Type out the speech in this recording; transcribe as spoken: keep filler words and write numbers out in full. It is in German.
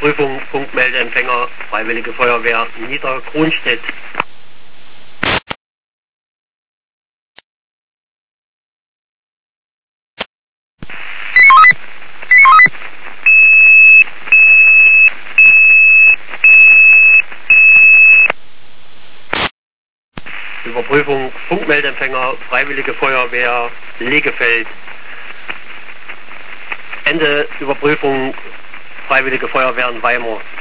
Überprüfung Funkmeldeempfänger Freiwillige Feuerwehr Niederkronstedt. Überprüfung Funkmeldeempfänger Freiwillige Feuerwehr Legefeld. Ende Überprüfung Freiwillige Feuerwehren Weimar.